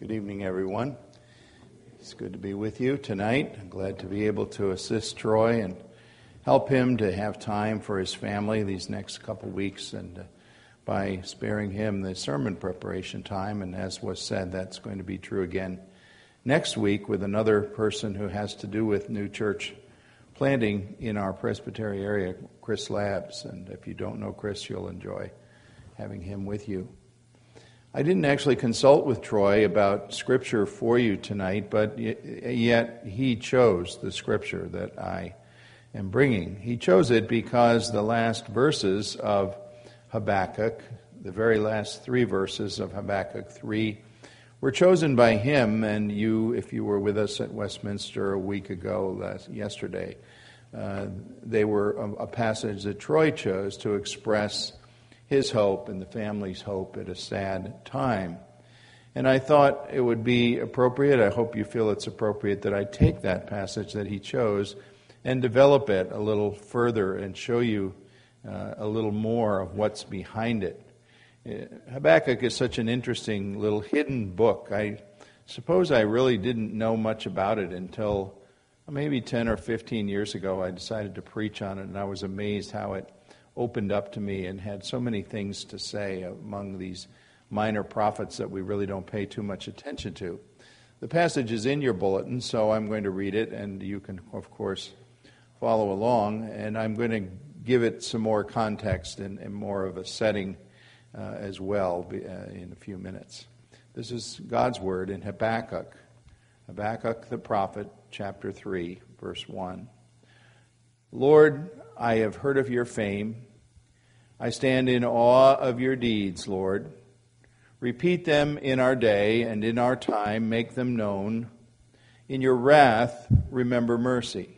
Good evening, everyone. It's good to be with you tonight. I'm glad to be able to assist Troy and help him to have time for his family these next couple weeks, and by sparing him the sermon preparation time. And as was said, that's going to be true again next week with another person who has to do with new church planting in our Presbytery area, Chris Labs. And if you don't know Chris, you'll enjoy having him with you. I didn't actually consult with Troy about Scripture for you tonight, but yet he chose the Scripture that I am bringing. He chose it because the last verses of Habakkuk, the very last three verses of Habakkuk 3, were chosen by him, and you, if you were with us at Westminster a week ago, yesterday, they were a passage that Troy chose to express his hope and the family's hope at a sad time. And I thought it would be appropriate, I hope you feel it's appropriate, that I take that passage that he chose and develop it a little further and show you a little more of what's behind it. Habakkuk is such an interesting little hidden book. I suppose I really didn't know much about it until maybe 10 or 15 years ago. I decided to preach on it, and I was amazed how it opened up to me and had so many things to say among these minor prophets that we really don't pay too much attention to. The passage is in your bulletin, so I'm going to read it, and you can, of course, follow along, and I'm going to give it some more context and more of a setting as well in a few minutes. This is God's word in Habakkuk. Habakkuk the prophet, chapter 3, verse 1. Lord, I have heard of your fame. I stand in awe of your deeds, Lord. Repeat them in our day and in our time, make them known. In your wrath, remember mercy.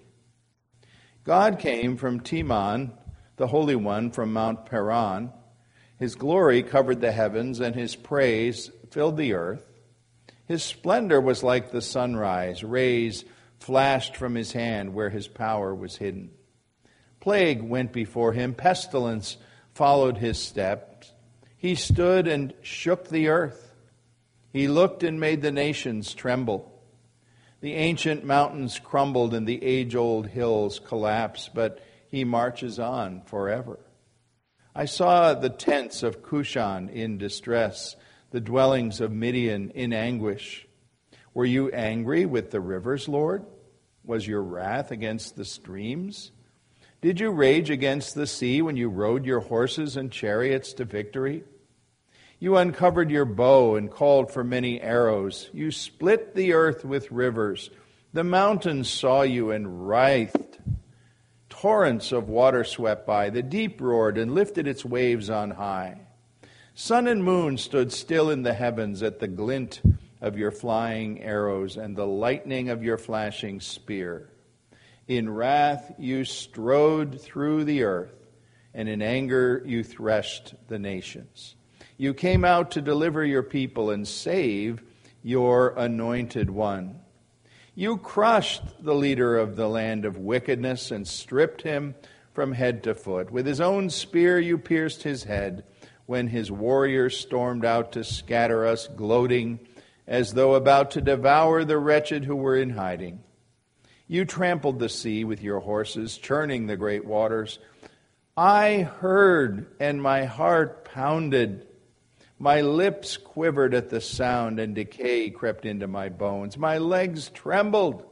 God came from Teman, the Holy One from Mount Paran. His glory covered the heavens, and his praise filled the earth. His splendor was like the sunrise. Rays flashed from his hand where his power was hidden. Plague went before him. Pestilence followed his steps. He stood and shook the earth. He looked and made the nations tremble. The ancient mountains crumbled and the age-old hills collapsed, but he marches on forever. I saw the tents of Cushan in distress, the dwellings of Midian in anguish. Were you angry with the rivers, Lord? Was your wrath against the streams? Did you rage against the sea when you rode your horses and chariots to victory? You uncovered your bow and called for many arrows. You split the earth with rivers. The mountains saw you and writhed. Torrents of water swept by. The deep roared and lifted its waves on high. Sun and moon stood still in the heavens at the glint of your flying arrows and the lightning of your flashing spear. In wrath you strode through the earth, and in anger you threshed the nations. You came out to deliver your people and save your anointed one. You crushed the leader of the land of wickedness and stripped him from head to foot. With his own spear you pierced his head when his warriors stormed out to scatter us, gloating as though about to devour the wretched who were in hiding. You trampled the sea with your horses, churning the great waters. I heard, and my heart pounded. My lips quivered at the sound, and decay crept into my bones. My legs trembled.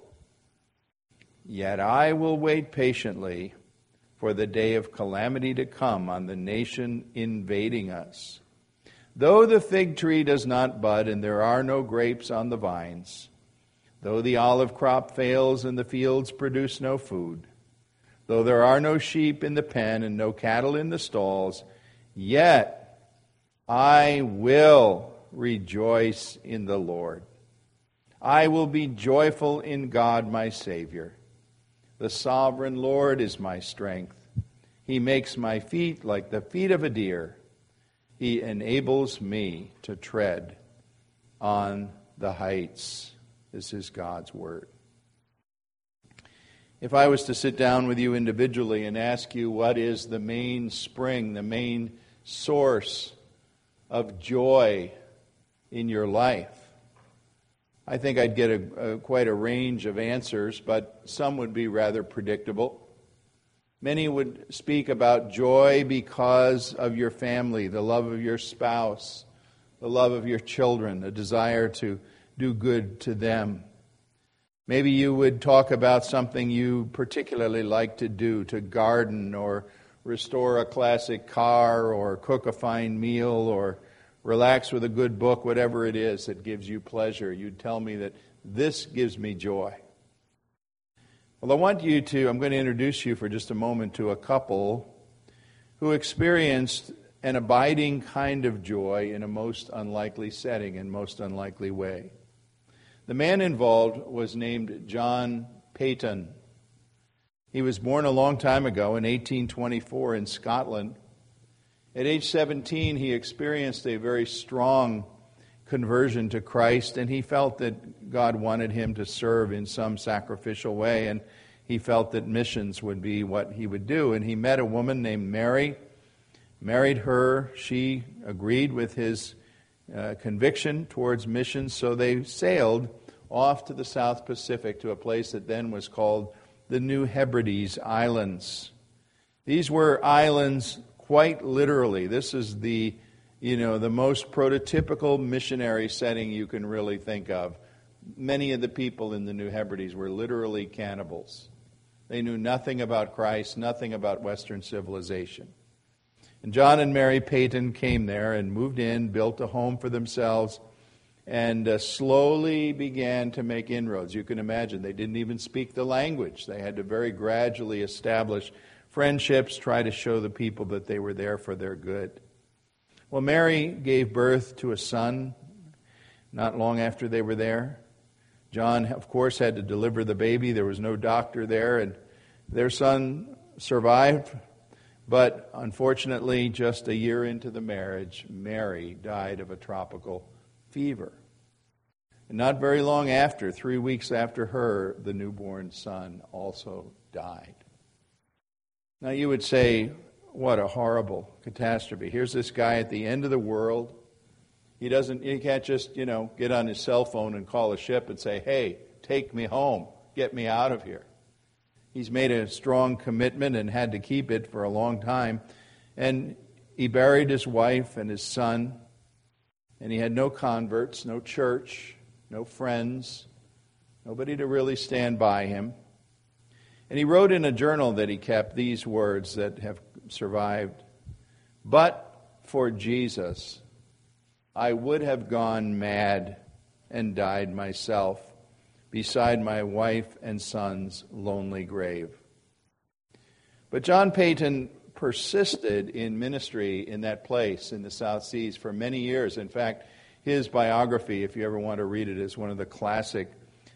Yet I will wait patiently for the day of calamity to come on the nation invading us. Though the fig tree does not bud, and there are no grapes on the vines, though the olive crop fails and the fields produce no food, though there are no sheep in the pen and no cattle in the stalls, yet I will rejoice in the Lord. I will be joyful in God my Savior. The sovereign Lord is my strength. He makes my feet like the feet of a deer. He enables me to tread on the heights. This is God's word. If I was to sit down with you individually and ask you what is the main spring, the main source of joy in your life, I think I'd get quite a range of answers, but some would be rather predictable. Many would speak about joy because of your family, the love of your spouse, the love of your children, a desire to do good to them. Maybe you would talk about something you particularly like to do, to garden or restore a classic car or cook a fine meal or relax with a good book, whatever it is that gives you pleasure. You'd tell me that this gives me joy. Well, I'm going to introduce you for just a moment to a couple who experienced an abiding kind of joy in a most unlikely setting and most unlikely way. The man involved was named John Paton. He was born a long time ago in 1824 in Scotland. At age 17, he experienced a very strong conversion to Christ, and he felt that God wanted him to serve in some sacrificial way, and he felt that missions would be what he would do. And he met a woman named Mary, married her. She agreed with his conviction towards missions, so they sailed off to the South Pacific to a place that then was called the New Hebrides Islands. These were islands quite literally. This is the most prototypical missionary setting you can really think of. Many of the people in the New Hebrides were literally cannibals. They knew nothing about Christ, nothing about Western civilization. And John and Mary Paton came there and moved in, built a home for themselves, and slowly began to make inroads. You can imagine they didn't even speak the language. They had to very gradually establish friendships, try to show the people that they were there for their good. Well, Mary gave birth to a son not long after they were there. John, of course, had to deliver the baby. There was no doctor there, and their son survived. But unfortunately, just a year into the marriage, Mary died of a tropical fever. And not very long after, 3 weeks after her, the newborn son also died. Now you would say, what a horrible catastrophe. Here's this guy at the end of the world. He can't just, get on his cell phone and call a ship and say, hey, take me home, get me out of here. He's made a strong commitment and had to keep it for a long time. And he buried his wife and his son. And he had no converts, no church, no friends, nobody to really stand by him. And he wrote in a journal that he kept these words that have survived. But for Jesus, I would have gone mad and died myself beside my wife and son's lonely grave. But John Paton persisted in ministry in that place in the South Seas for many years. In fact, his biography, if you ever want to read it, is one of the classic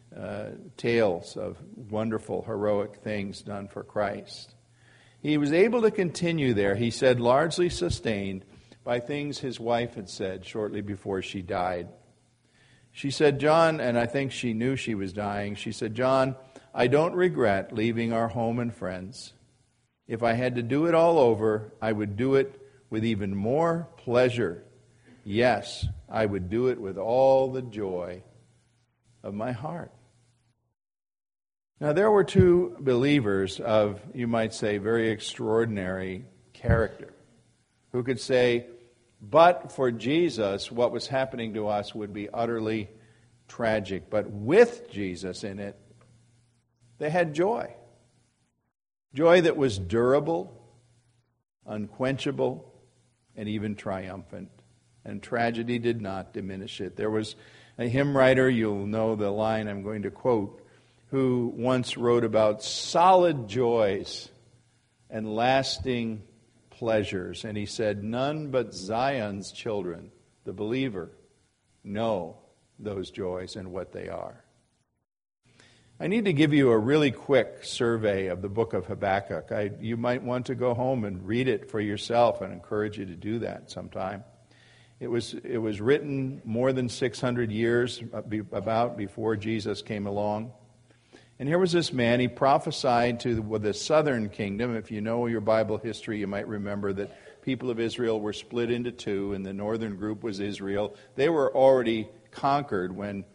tales of wonderful, heroic things done for Christ. He was able to continue there, he said, largely sustained by things his wife had said shortly before she died. She said, John, and I think she knew she was dying, she said, John, I don't regret leaving our home and friends. If I had to do it all over, I would do it with even more pleasure. Yes, I would do it with all the joy of my heart. Now, there were two believers of, you might say, very extraordinary character who could say, but for Jesus, what was happening to us would be utterly tragic. But with Jesus in it, they had joy. Joy that was durable, unquenchable, and even triumphant. And tragedy did not diminish it. There was a hymn writer, you'll know the line I'm going to quote, who once wrote about solid joys and lasting pleasures. And he said, none but Zion's children, the believer, know those joys and what they are. I need to give you a really quick survey of the book of Habakkuk. You might want to go home and read it for yourself, and encourage you to do that sometime. It was written more than 600 years before Jesus came along. And here was this man, he prophesied to the southern kingdom. If you know your Bible history, you might remember that people of Israel were split into two, and the northern group was Israel. They were already conquered when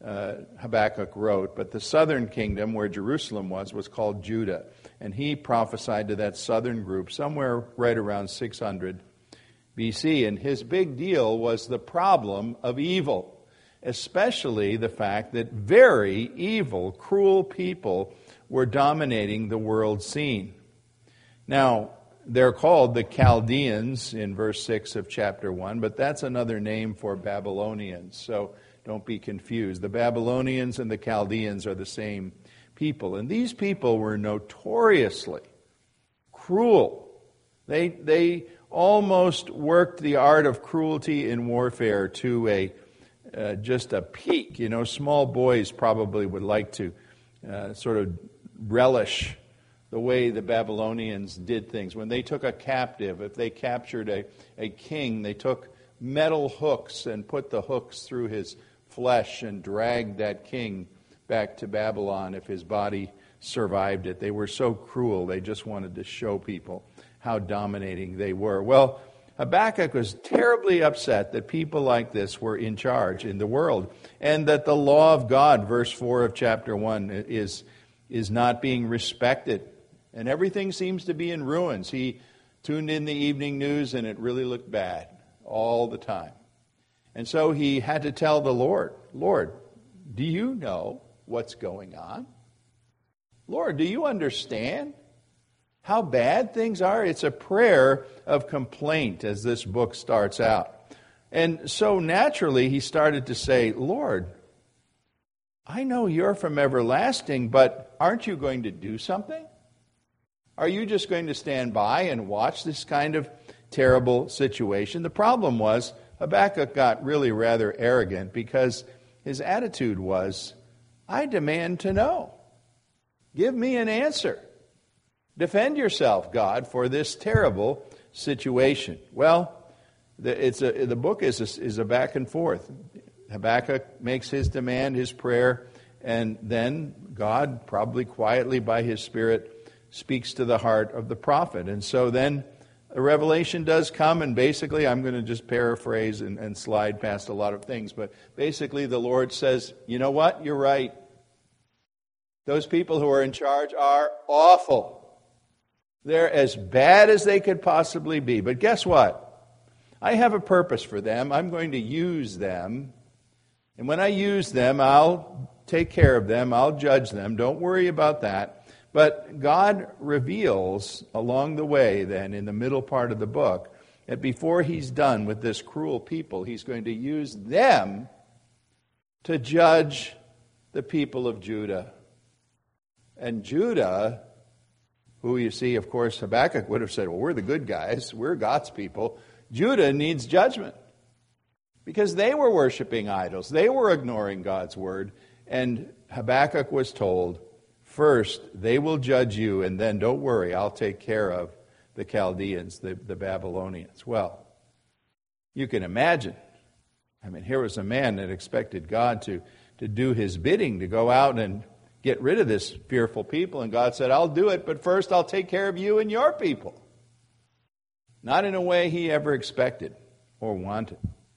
Habakkuk wrote, but the southern kingdom where Jerusalem was called Judah. And he prophesied to that southern group somewhere right around 600 BC. And his big deal was the problem of evil, especially the fact that very evil, cruel people were dominating the world scene. Now, they're called the Chaldeans in verse 6 of chapter 1, but that's another name for Babylonians, so don't be confused. The Babylonians and the Chaldeans are the same people, and these people were notoriously cruel. They almost worked the art of cruelty in warfare to just a peak. You know, small boys probably would like to sort of relish the way the Babylonians did things. When they took a captive, if they captured a king, they took metal hooks and put the hooks through his flesh and dragged that king back to Babylon if his body survived it. They were so cruel, they just wanted to show people how dominating they were. Well, Habakkuk was terribly upset that people like this were in charge in the world, and that the law of God, verse 4 of chapter 1, is not being respected. And everything seems to be in ruins. He tuned in the evening news, and it really looked bad all the time. And so he had to tell the Lord, Lord, do you know what's going on? Lord, do you understand how bad things are? It's a prayer of complaint as this book starts out. And so naturally he started to say, Lord, I know you're from everlasting, but aren't you going to do something? Are you just going to stand by and watch this kind of terrible situation? The problem was Habakkuk got really rather arrogant because his attitude was, I demand to know. Give me an answer. Defend yourself, God, for this terrible situation. Well, the book is a back and forth. Habakkuk makes his demand, his prayer, and then God, probably quietly by his Spirit, speaks to the heart of the prophet. And so then a revelation does come, and basically, I'm going to just paraphrase and slide past a lot of things, but basically the Lord says, you know what? You're right. Those people who are in charge are awful. They're as bad as they could possibly be. But guess what? I have a purpose for them. I'm going to use them. And when I use them, I'll take care of them. I'll judge them. Don't worry about that. But God reveals along the way then, in the middle part of the book, that before he's done with this cruel people, he's going to use them to judge the people of Judah. And Judah, who you see, of course, Habakkuk would have said, well, we're the good guys. We're God's people. Judah needs judgment because they were worshiping idols. They were ignoring God's word. And Habakkuk was told, first, they will judge you, and then don't worry, I'll take care of the Chaldeans, the Babylonians. Well, you can imagine. I mean, here was a man that expected God to do his bidding, to go out and get rid of this fearful people. And God said, I'll do it, but first I'll take care of you and your people. Not in a way he ever expected or wanted.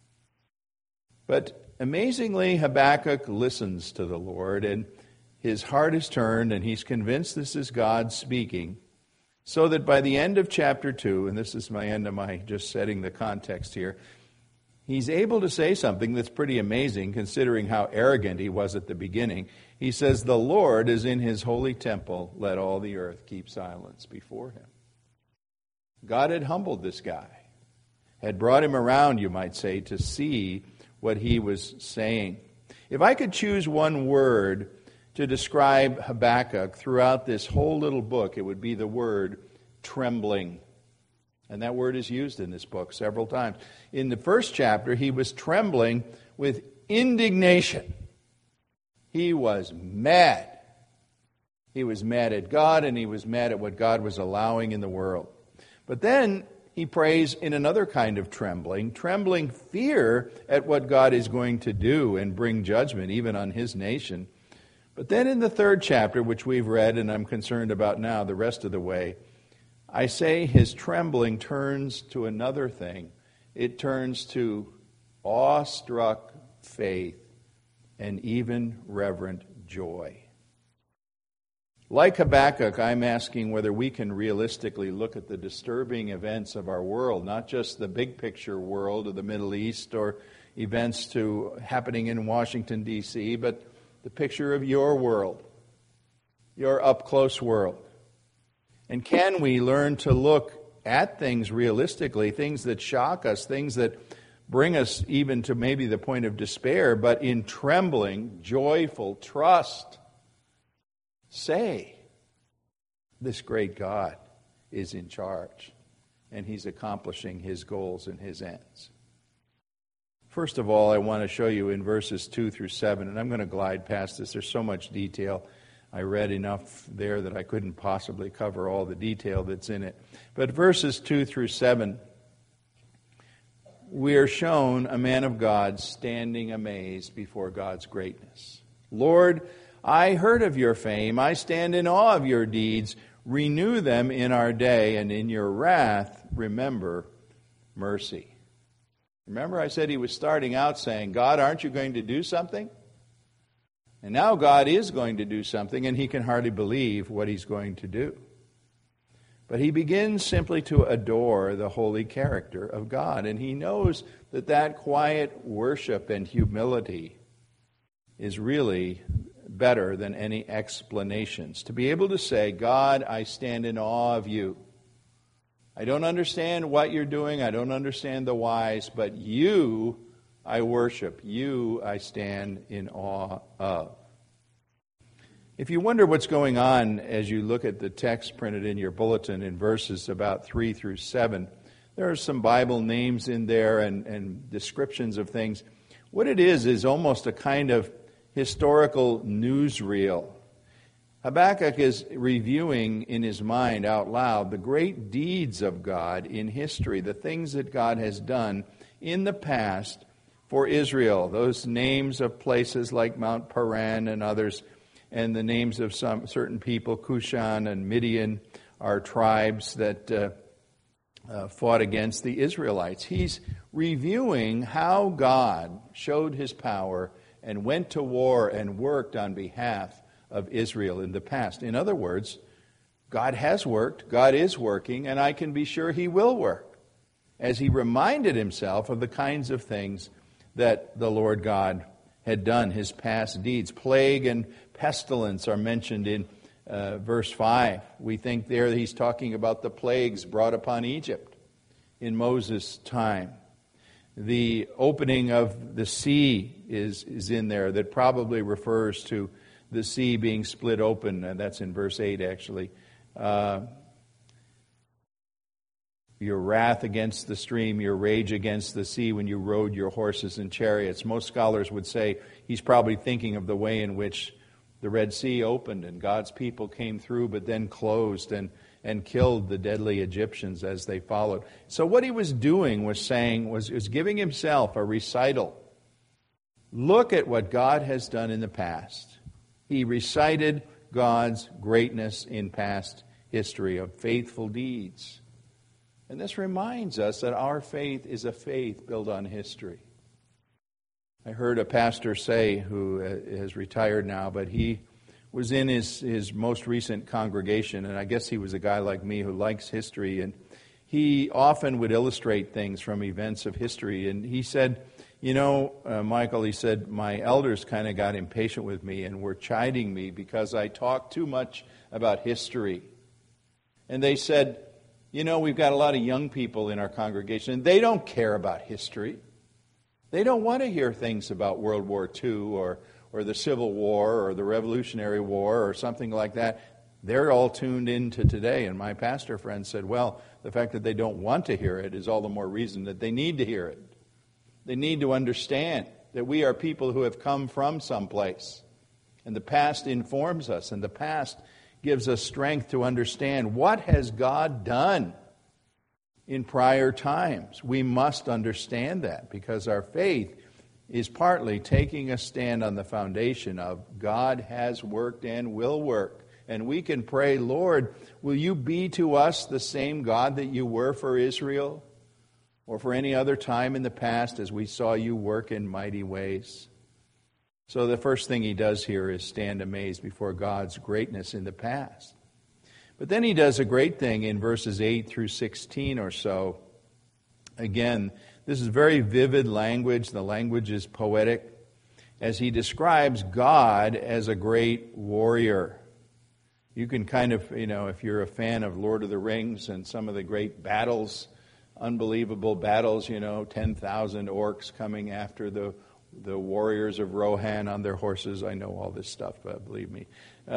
But amazingly, Habakkuk listens to the Lord, and his heart is turned, and he's convinced this is God speaking, so that by the end of chapter 2, and this is my end of my just setting the context here, he's able to say something that's pretty amazing considering how arrogant he was at the beginning. He says, the Lord is in his holy temple, let all the earth keep silence before him. God had humbled this guy, had brought him around, you might say, to see what he was saying. If I could choose one word to describe Habakkuk throughout this whole little book, it would be the word trembling. And that word is used in this book several times. In the first chapter, he was trembling with indignation. He was mad. He was mad at God, and he was mad at what God was allowing in the world. But then he prays in another kind of trembling fear at what God is going to do and bring judgment even on his nation. But then in the third chapter, which we've read and I'm concerned about now the rest of the way, I say his trembling turns to another thing. It turns to awestruck faith and even reverent joy. Like Habakkuk, I'm asking whether we can realistically look at the disturbing events of our world, not just the big picture world of the Middle East or events happening in Washington, D.C., but the picture of your world, your up-close world. And can we learn to look at things realistically, things that shock us, things that bring us even to maybe the point of despair, but in trembling, joyful trust, say, this great God is in charge, and He's accomplishing His goals and His ends. First of all, I want to show you in verses 2 through 7, and I'm going to glide past this. There's so much detail. I read enough there that I couldn't possibly cover all the detail that's in it. But verses 2 through 7, we are shown a man of God standing amazed before God's greatness. Lord, I heard of your fame. I stand in awe of your deeds. Renew them in our day, and in your wrath, remember mercy. Remember, I said he was starting out saying, God, aren't you going to do something? And now God is going to do something, and he can hardly believe what he's going to do. But he begins simply to adore the holy character of God, and he knows that that quiet worship and humility is really better than any explanations. To be able to say, God, I stand in awe of you. I don't understand what you're doing. I don't understand the whys, but you I worship. You I stand in awe of. If you wonder what's going on as you look at the text printed in your bulletin in verses about 3 through 7, there are some Bible names in there and descriptions of things. What it is almost a kind of historical newsreel. Habakkuk is reviewing in his mind out loud the great deeds of God in history, the things that God has done in the past for Israel. Those names of places like Mount Paran and others, and the names of some certain people, Cushan and Midian, are tribes that fought against the Israelites. He's reviewing how God showed his power and went to war and worked on behalf of Israel in the past. In other words, God has worked, God is working, and I can be sure he will work, as he reminded himself of the kinds of things that the Lord God had done, his past deeds. Plague and pestilence are mentioned in verse 5. We think there that he's talking about the plagues brought upon Egypt in Moses' time. The opening of the sea is in there that probably refers to the sea being split open, and that's in verse 8 actually. Your wrath against the stream, your rage against the sea when you rode your horses and chariots. Most scholars would say he's probably thinking of the way in which the Red Sea opened and God's people came through but then closed and killed the deadly Egyptians as they followed. So what he was doing was giving himself a recital. Look at what God has done in the past. He recited God's greatness in past history of faithful deeds. And this reminds us that our faith is a faith built on history. I heard a pastor say, who has retired now, but he was in his most recent congregation, and I guess he was a guy like me who likes history, and he often would illustrate things from events of history. And he said, Michael, he said, my elders kind of got impatient with me and were chiding me because I talked too much about history. And they said, we've got a lot of young people in our congregation, and they don't care about history. They don't want to hear things about World War II or the Civil War or the Revolutionary War or something like that. They're all tuned into today. And my pastor friend said, well, the fact that they don't want to hear it is all the more reason that they need to hear it. They need to understand that we are people who have come from someplace. And the past informs us, and the past gives us strength to understand what has God done in prior times. We must understand that because our faith is partly taking a stand on the foundation of God has worked and will work. And we can pray, Lord, will you be to us the same God that you were for Israel or for any other time in the past as we saw you work in mighty ways? So the first thing he does here is stand amazed before God's greatness in the past. But then he does a great thing in verses 8 through 16 or so. Again, this is very vivid language. The language is poetic as he describes God as a great warrior. You can kind of, if you're a fan of Lord of the Rings and some of the great battles, unbelievable battles, 10,000 orcs coming after the warriors of Rohan on their horses. I know all this stuff, believe me.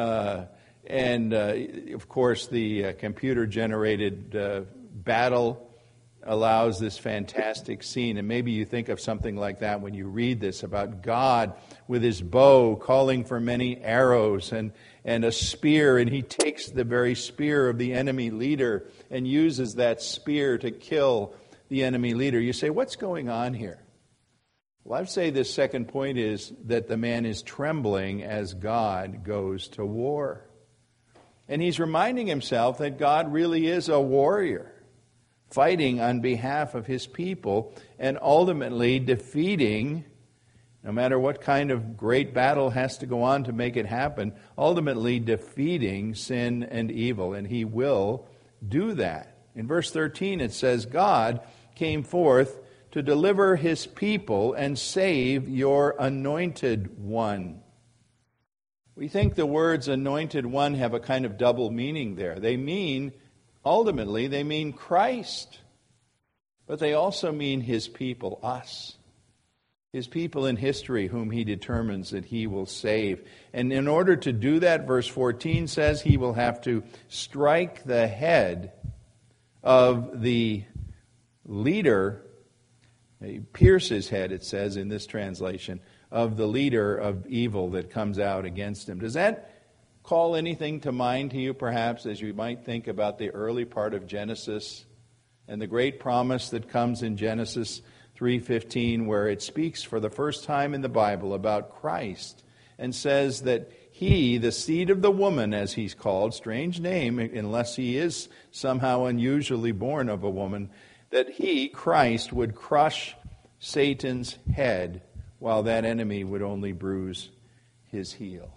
And of course, the computer-generated battle allows this fantastic scene. And maybe you think of something like that when you read this about God with his bow calling for many arrows and a spear, and he takes the very spear of the enemy leader and uses that spear to kill the enemy leader. You say, what's going on here? Well, I'd say this second point is that the man is trembling as God goes to war. And he's reminding himself that God really is a warrior, fighting on behalf of his people and ultimately defeating, no matter what kind of great battle has to go on to make it happen, ultimately defeating sin and evil. And he will do that. In verse 13 it says, God came forth to deliver his people and save your anointed one. We think the words anointed one have a kind of double meaning there. Ultimately, they mean Christ. But they also mean his people, us. His people in history whom he determines that he will save. And in order to do that, verse 14 says he will have to strike the head of the leader, pierce his head, it says in this translation, of the leader of evil that comes out against him. Does that call anything to mind to you, perhaps, as you might think about the early part of Genesis and the great promise that comes in Genesis 3:15, where it speaks for the first time in the Bible about Christ and says that he, the seed of the woman, as he's called, strange name, unless he is somehow unusually born of a woman, that he, Christ, would crush Satan's head while that enemy would only bruise his heel.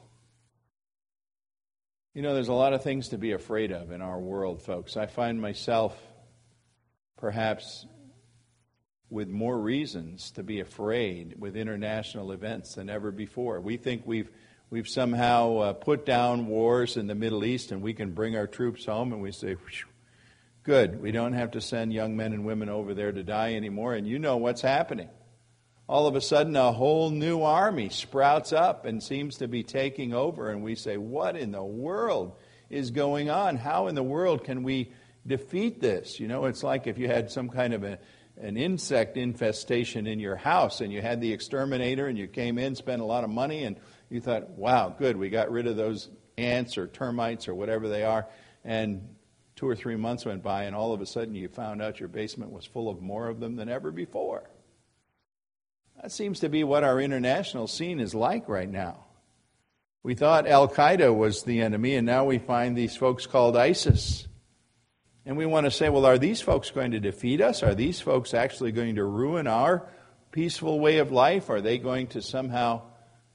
There's a lot of things to be afraid of in our world, folks. I find myself perhaps with more reasons to be afraid with international events than ever before. We think we've somehow put down wars in the Middle East and we can bring our troops home, and we say, good, we don't have to send young men and women over there to die anymore, and you know what's happening. All of a sudden, a whole new army sprouts up and seems to be taking over. And we say, what in the world is going on? How in the world can we defeat this? It's like if you had some kind of an insect infestation in your house and you had the exterminator and you came in, spent a lot of money, and you thought, wow, good, we got rid of those ants or termites or whatever they are. And 2 or 3 months went by and all of a sudden you found out your basement was full of more of them than ever before. That seems to be what our international scene is like right now. We thought Al-Qaeda was the enemy, and now we find these folks called ISIS. And we want to say, well, are these folks going to defeat us? Are these folks actually going to ruin our peaceful way of life? Are they going to somehow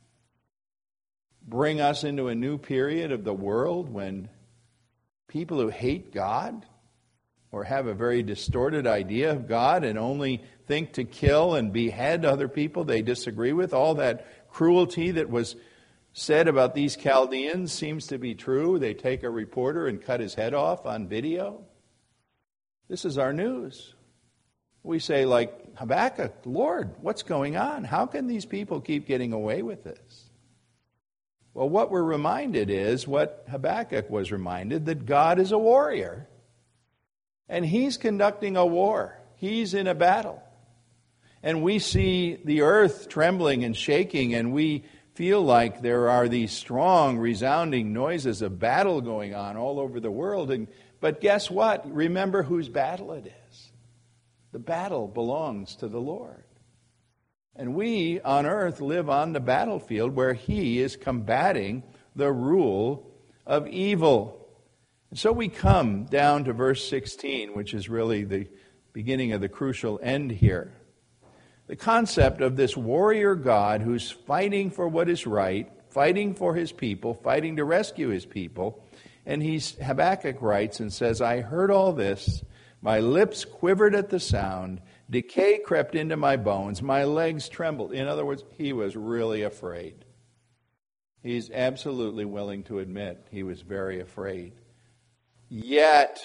bring us into a new period of the world when people who hate God or have a very distorted idea of God and only think to kill and behead other people they disagree with, all that cruelty that was said about these Chaldeans seems to be true. They take a reporter and cut his head off on video. This is our news. We say, like Habakkuk, Lord, what's going on? How can these people keep getting away with this? Well, what we're reminded is what Habakkuk was reminded, that God is a warrior. And he's conducting a war. He's in a battle. And we see the earth trembling and shaking, and we feel like there are these strong, resounding noises of battle going on all over the world. But guess what? Remember whose battle it is. The battle belongs to the Lord. And we on earth live on the battlefield where he is combating the rule of evil. And so we come down to verse 16, which is really the beginning of the crucial end here. The concept of this warrior God who's fighting for what is right, fighting for his people, fighting to rescue his people. And Habakkuk writes and says, I heard all this, my lips quivered at the sound, decay crept into my bones, my legs trembled. In other words, he was really afraid. He's absolutely willing to admit he was very afraid. Yet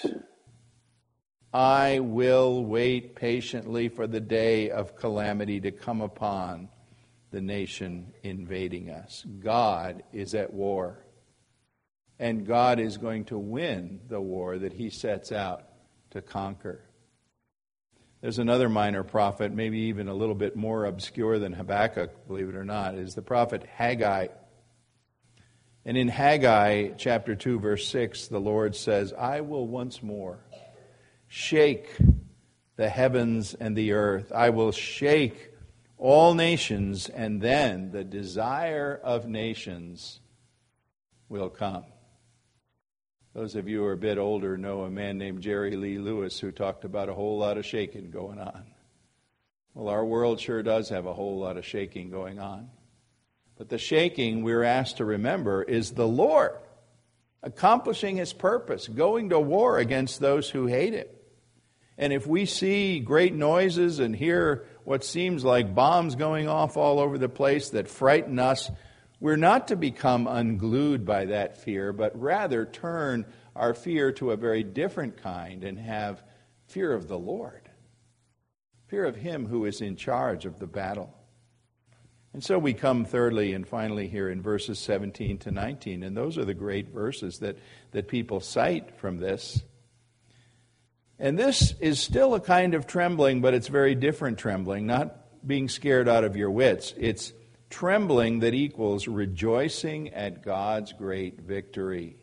I will wait patiently for the day of calamity to come upon the nation invading us. God is at war. And God is going to win the war that he sets out to conquer. There's another minor prophet, maybe even a little bit more obscure than Habakkuk, believe it or not, is the prophet Haggai. And in Haggai chapter 2, verse 6, the Lord says, I will once more shake the heavens and the earth. I will shake all nations, and then the desire of nations will come. Those of you who are a bit older know a man named Jerry Lee Lewis who talked about a whole lot of shaking going on. Well, our world sure does have a whole lot of shaking going on. But the shaking, we're asked to remember, is the Lord accomplishing his purpose, going to war against those who hate him. And if we see great noises and hear what seems like bombs going off all over the place that frighten us, we're not to become unglued by that fear, but rather turn our fear to a very different kind and have fear of the Lord, fear of him who is in charge of the battle. And so we come thirdly and finally here in verses 17 to 19, and those are the great verses that people cite from this. And this is still a kind of trembling, but it's very different trembling, not being scared out of your wits. It's trembling that equals rejoicing at God's great victory.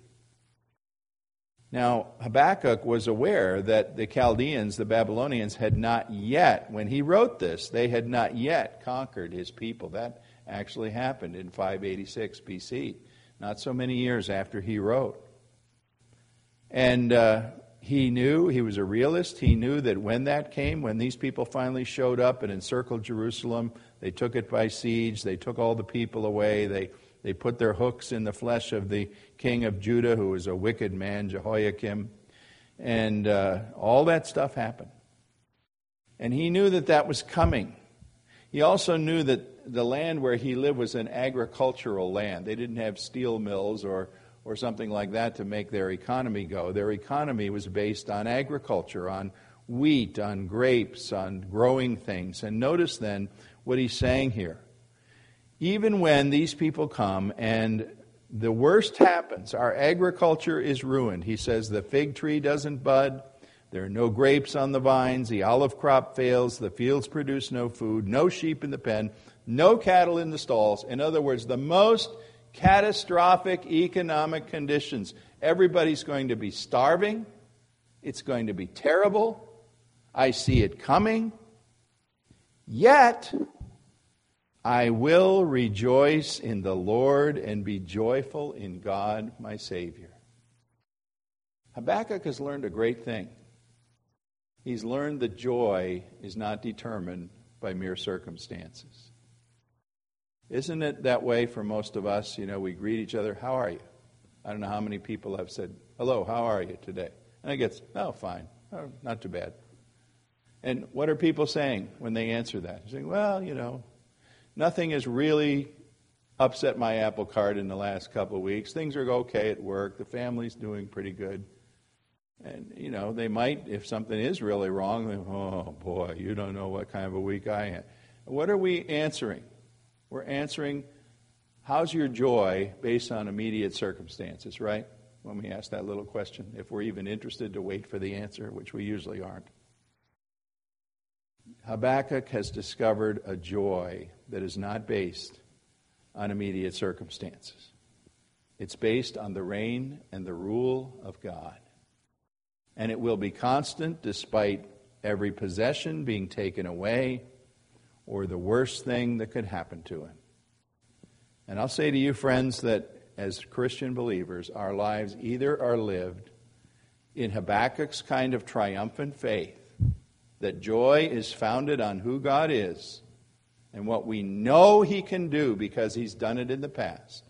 Now, Habakkuk was aware that the Chaldeans, the Babylonians, had not yet, when he wrote this, they had not yet conquered his people. That actually happened in 586 BC, not so many years after he wrote. And he knew, he was a realist, he knew that when that came, when these people finally showed up and encircled Jerusalem, they took it by siege, they took all the people away, they put their hooks in the flesh of the king of Judah, who was a wicked man, Jehoiakim, and all that stuff happened. And he knew that that was coming. He also knew that the land where he lived was an agricultural land. They didn't have steel mills or something like that to make their economy go. Their economy was based on agriculture, on wheat, on grapes, on growing things. And notice then what he's saying here. Even when these people come and the worst happens, our agriculture is ruined. He says the fig tree doesn't bud, there are no grapes on the vines, the olive crop fails, the fields produce no food, no sheep in the pen, no cattle in the stalls. In other words, the most catastrophic economic conditions. Everybody's going to be starving. It's going to be terrible. I see it coming. Yet, I will rejoice in the Lord and be joyful in God, my Savior. Habakkuk has learned a great thing. He's learned that joy is not determined by mere circumstances. Isn't it that way for most of us? You know, we greet each other, how are you? I don't know how many people have said, hello, how are you today? And I get, oh, fine, oh, not too bad. And what are people saying when they answer that? They're saying, well, you know, nothing has really upset my apple cart in the last couple of weeks. Things are okay at work. The family's doing pretty good. And, you know, they might, if something is really wrong, they, oh, boy, you don't know what kind of a week I had. What are we answering? We're answering, how's your joy based on immediate circumstances, right? When we ask that little question, if we're even interested to wait for the answer, which we usually aren't. Habakkuk has discovered a joy that is not based on immediate circumstances. It's based on the reign and the rule of God. And it will be constant despite every possession being taken away or the worst thing that could happen to him. And I'll say to you, friends, that as Christian believers, our lives either are lived in Habakkuk's kind of triumphant faith, that joy is founded on who God is, and what we know he can do because he's done it in the past,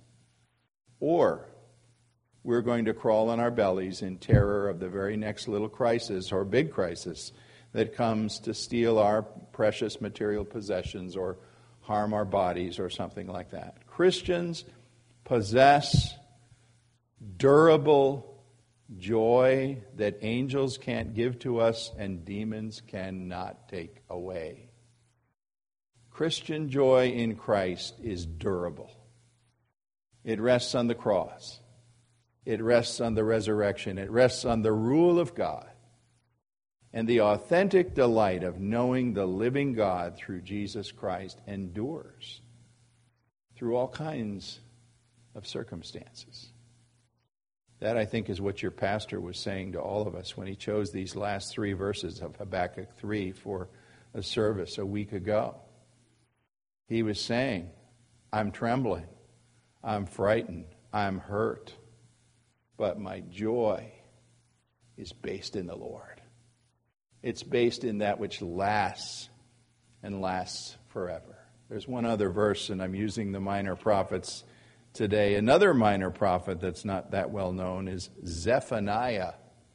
or we're going to crawl on our bellies in terror of the very next little crisis or big crisis that comes to steal our precious material possessions or harm our bodies or something like that. Christians possess durable joy that angels can't give to us and demons cannot take away. Christian joy in Christ is durable. It rests on the cross. It rests on the resurrection. It rests on the rule of God and the authentic delight of knowing the living God through Jesus Christ endures through all kinds of circumstances. That, I think, is what your pastor was saying to all of us when he chose these last 3 verses of Habakkuk 3 for a service a week ago. He was saying, I'm trembling, I'm frightened, I'm hurt, but my joy is based in the Lord. It's based in that which lasts and lasts forever. There's one other verse, and I'm using the minor prophets today. Another minor prophet that's not that well known is Zephaniah.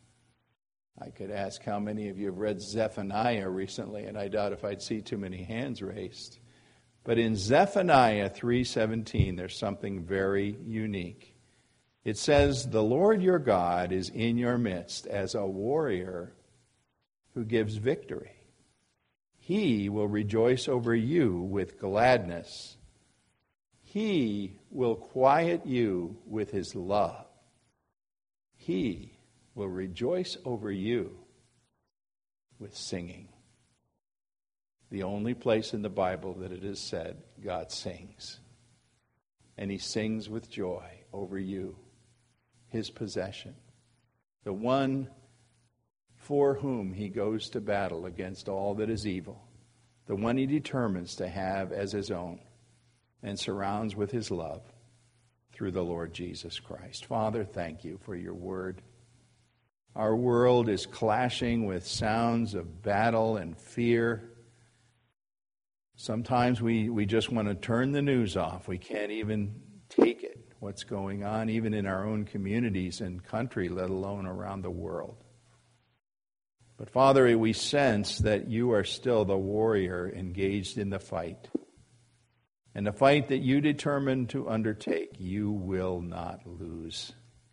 I could ask how many of you have read Zephaniah recently, and I doubt if I'd see too many hands raised. But in Zephaniah 3:17, there's something very unique. It says, the Lord your God is in your midst as a warrior who gives victory. He will rejoice over you with gladness. He will quiet you with his love. He will rejoice over you with singing. The only place in the Bible that it is said God sings. And he sings with joy over you, his possession. The one for whom he goes to battle against all that is evil. The one he determines to have as his own and surrounds with his love through the Lord Jesus Christ. Father, thank you for your word. Our world is clashing with sounds of battle and fear. Sometimes we just want to turn the news off. We can't even take it, what's going on, even in our own communities and country, let alone around the world. But Father, we sense that you are still the warrior engaged in the fight. And the fight that you determined to undertake, you will not lose.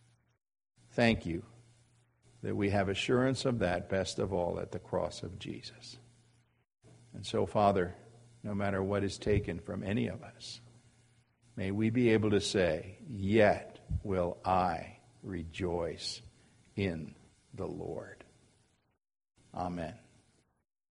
Thank you that we have assurance of that, best of all, at the cross of Jesus. And so, Father, no matter what is taken from any of us, may we be able to say, yet will I rejoice in the Lord. Amen.